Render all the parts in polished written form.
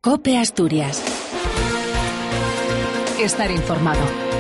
COPE Asturias. Estar informado.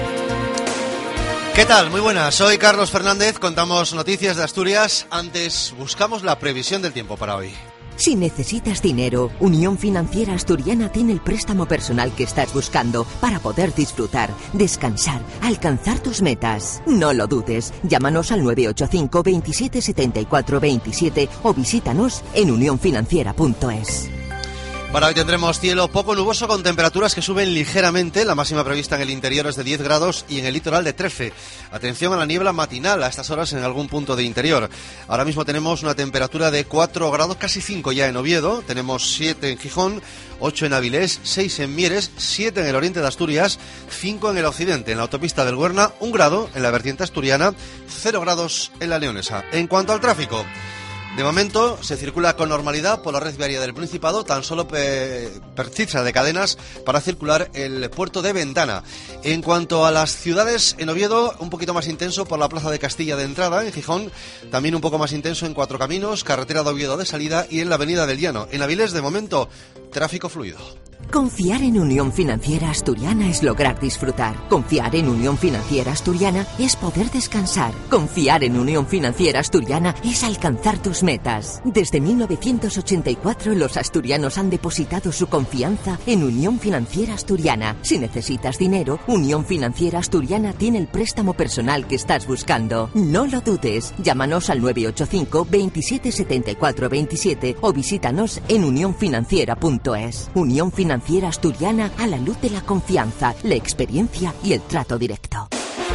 ¿Qué tal? Muy buenas, soy Carlos Fernández, contamos noticias de Asturias. Antes buscamos la previsión del tiempo para hoy. Si necesitas dinero, Unión Financiera Asturiana tiene el préstamo personal que estás buscando para poder disfrutar, descansar, alcanzar tus metas. No lo dudes, llámanos al 985 27 74 27 o visítanos en unionfinanciera.es. Para hoy tendremos cielo poco nuboso con temperaturas que suben ligeramente. La máxima prevista en el interior es de 10 grados y en el litoral de 13. Atención a la niebla matinal a estas horas en algún punto de interior. Ahora mismo tenemos una temperatura de 4 grados, casi 5 ya en Oviedo. Tenemos 7 en Gijón, 8 en Avilés, 6 en Mieres, 7 en el oriente de Asturias, 5 en el occidente. En la autopista del Huerna, 1 grado en la vertiente asturiana, 0 grados en la leonesa. En cuanto al tráfico, de momento se circula con normalidad por la red viaria del Principado, tan solo persiste de cadenas para circular el puerto de Ventana. En cuanto a las ciudades, en Oviedo un poquito más intenso por la plaza de Castilla de entrada, en Gijón también un poco más intenso en Cuatro Caminos, carretera de Oviedo de salida y en la avenida del Llano. En Avilés, de momento, tráfico fluido. Confiar en Unión Financiera Asturiana es lograr disfrutar. Confiar en Unión Financiera Asturiana es poder descansar. Confiar en Unión Financiera Asturiana es alcanzar tus metas. Desde 1984 los asturianos han depositado su confianza en Unión Financiera Asturiana. Si necesitas dinero, Unión Financiera Asturiana tiene el préstamo personal que estás buscando. No lo dudes, llámanos al 985 27 74 27 o visítanos en unionfinanciera.es. Unión Financiera Asturiana, a la luz de la confianza, la experiencia y el trato directo.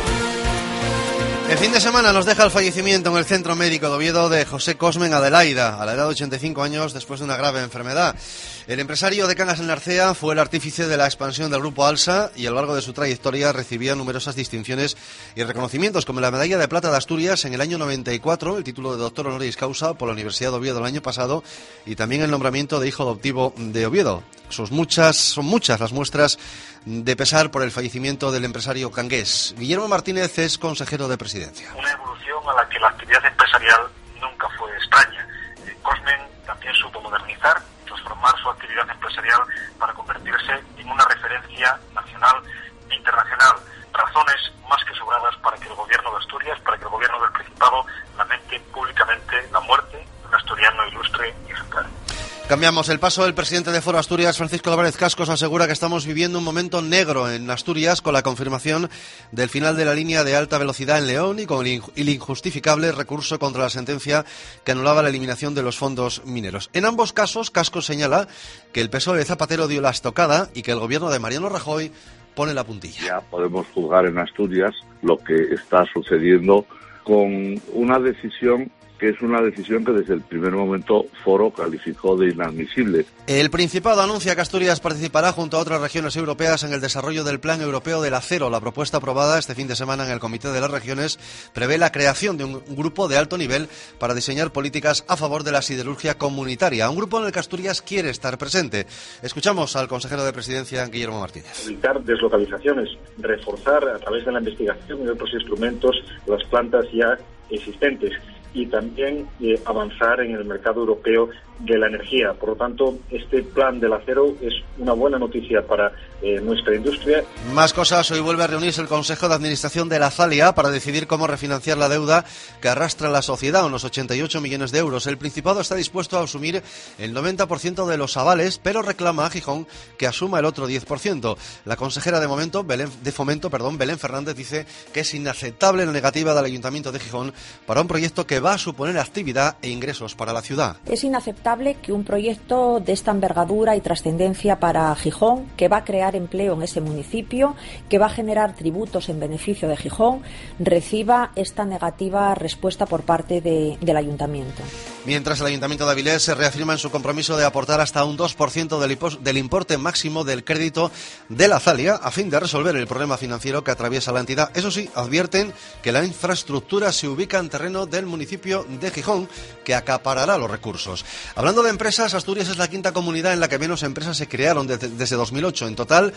El fin de semana nos deja el fallecimiento en el Centro Médico de Oviedo de José Cosmen Adelaida, a la edad de 85 años después de una grave enfermedad. El empresario de Cangas en Narcea fue el artífice de la expansión del Grupo Alsa y a lo largo de su trayectoria recibía numerosas distinciones y reconocimientos, como la Medalla de Plata de Asturias en el año 94, el título de doctor honoris causa por la Universidad de Oviedo el año pasado y también el nombramiento de hijo adoptivo de Oviedo. Son muchas las muestras de pesar por el fallecimiento del empresario cangués. Guillermo Martínez es consejero de Presidencia. Una evolución a la que la actividad empresarial nunca fue extraña. Cosmen también supo modernizar, transformar su actividad empresarial para convertirse en una referencia nacional e internacional. Razones más que sobradas para que el gobierno de Asturias, para que el gobierno del Principado lamente públicamente la muerte de un asturiano ilustre y ejemplar. Cambiamos el paso. El presidente de Foro Asturias, Francisco Álvarez Cascos, asegura que estamos viviendo un momento negro en Asturias con la confirmación del final de la línea de alta velocidad en León y con el injustificable recurso contra la sentencia que anulaba la eliminación de los fondos mineros. En ambos casos, Cascos señala que el PSOE de Zapatero dio la estocada y que el gobierno de Mariano Rajoy pone la puntilla. Ya podemos juzgar en Asturias lo que está sucediendo con una decisión que es una decisión que desde el primer momento Foro calificó de inadmisible. El Principado anuncia que Asturias participará junto a otras regiones europeas en el desarrollo del Plan Europeo del Acero. La propuesta aprobada este fin de semana en el Comité de las Regiones prevé la creación de un grupo de alto nivel para diseñar políticas a favor de la siderurgia comunitaria, un grupo en el que Asturias quiere estar presente. Escuchamos al consejero de Presidencia, Guillermo Martínez. Evitar deslocalizaciones, reforzar a través de la investigación y de otros instrumentos las plantas ya existentes y también avanzar en el mercado europeo de la energía. Por lo tanto, este plan del acero es una buena noticia para nuestra industria. Más cosas. Hoy vuelve a reunirse el Consejo de Administración de la Zalia para decidir cómo refinanciar la deuda que arrastra la sociedad, unos 88 millones de euros. El Principado está dispuesto a asumir el 90% de los avales, pero reclama a Gijón que asuma el otro 10%. La consejera de Fomento, Belén Fernández, dice que es inaceptable la negativa del Ayuntamiento de Gijón para un proyecto que va a suponer actividad e ingresos para la ciudad. Es inaceptable que un proyecto de esta envergadura y trascendencia para Gijón, que va a crear empleo en ese municipio, que va a generar tributos en beneficio de Gijón, reciba esta negativa respuesta por parte del Ayuntamiento. Mientras el Ayuntamiento de Avilés se reafirma en su compromiso de aportar hasta un 2% del importe máximo del crédito de la Zalia a fin de resolver el problema financiero que atraviesa la entidad. Eso sí, advierten que la infraestructura se ubica en terreno del municipio de Gijón, que acaparará los recursos. Hablando de empresas, Asturias es la quinta comunidad en la que menos empresas se crearon desde 2008. En total,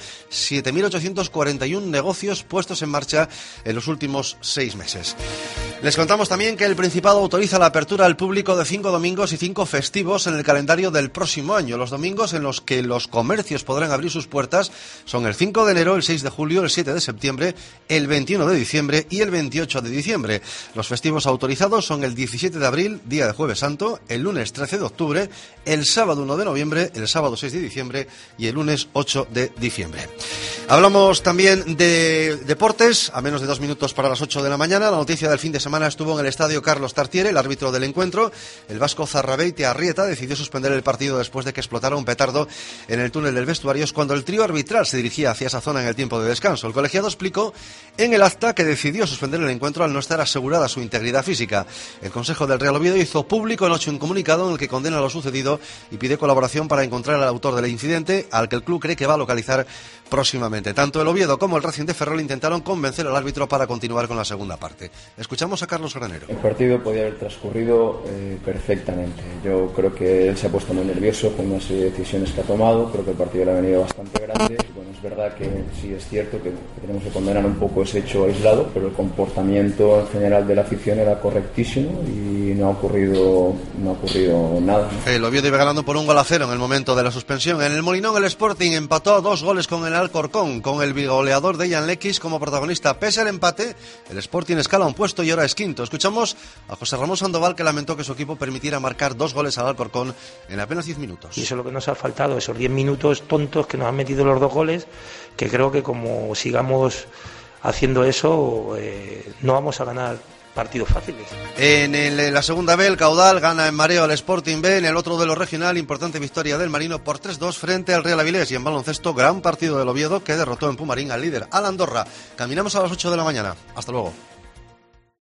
7.841 negocios puestos en marcha en los últimos 6 meses. Les contamos también que el Principado autoriza la apertura al público de 5 domingos y 5 festivos en el calendario del próximo año. Los domingos en los que los comercios podrán abrir sus puertas son el 5 de enero, el 6 de julio, el 7 de septiembre, el 21 de diciembre y el 28 de diciembre. Los festivos autorizados son el 17 de abril, día de Jueves Santo, el lunes 13 de octubre, el sábado 1 de noviembre, el sábado 6 de diciembre y el lunes 8 de diciembre. Hablamos también de deportes, a menos de 2 minutos para las 8 de la mañana. La noticia del fin de semana estuvo en el estadio Carlos Tartiere, el árbitro del encuentro. El vasco Zarrabeite Arrieta decidió suspender el partido después de que explotara un petardo en el túnel del vestuarios cuando el trío arbitral se dirigía hacia esa zona en el tiempo de descanso. El colegiado explicó en el acta que decidió suspender el encuentro al no estar asegurada su integridad física. El Consejo del Real Oviedo hizo público anoche un comunicado en el que condena lo sucedido y pide colaboración para encontrar al autor del incidente, al que el club cree que va a localizar próximamente. Tanto el Oviedo como el Racing de Ferrol intentaron convencer al árbitro para continuar con la segunda parte. Escuchamos a Carlos Granero. El partido podía haber transcurrido perfectamente. Yo creo que él se ha puesto muy nervioso con una serie de decisiones que ha tomado. Creo que el partido le ha venido bastante grande. Bueno, es verdad que sí es cierto que tenemos que condenar un poco ese hecho aislado, pero el comportamiento en general de la afición era correctísimo y no ha ocurrido nada. El Oviedo iba ganando por 1-0 en el momento de la suspensión. En el Molinón el Sporting empató a 2 goles con el Alcorcón, con el bigoleador Dejan Lekic como protagonista. Pese al empate, el Sporting escala un puesto y ahora es quinto. Escuchamos a José Ramón Sandoval, que lamentó que su equipo permitiera marcar 2 goles al Alcorcón en apenas 10 minutos. Y eso es lo que nos ha faltado, esos 10 minutos tontos que nos han metido los 2 goles, que creo que como sigamos haciendo eso, no vamos a ganar partidos fáciles. En la segunda B, el Caudal gana en mareo al Sporting B. En el otro duelo regional, importante victoria del Marino por 3-2 frente al Real Avilés. Y en baloncesto, gran partido del Oviedo, que derrotó en Pumarín al líder, al Andorra. Caminamos a las 8 de la mañana. Hasta luego.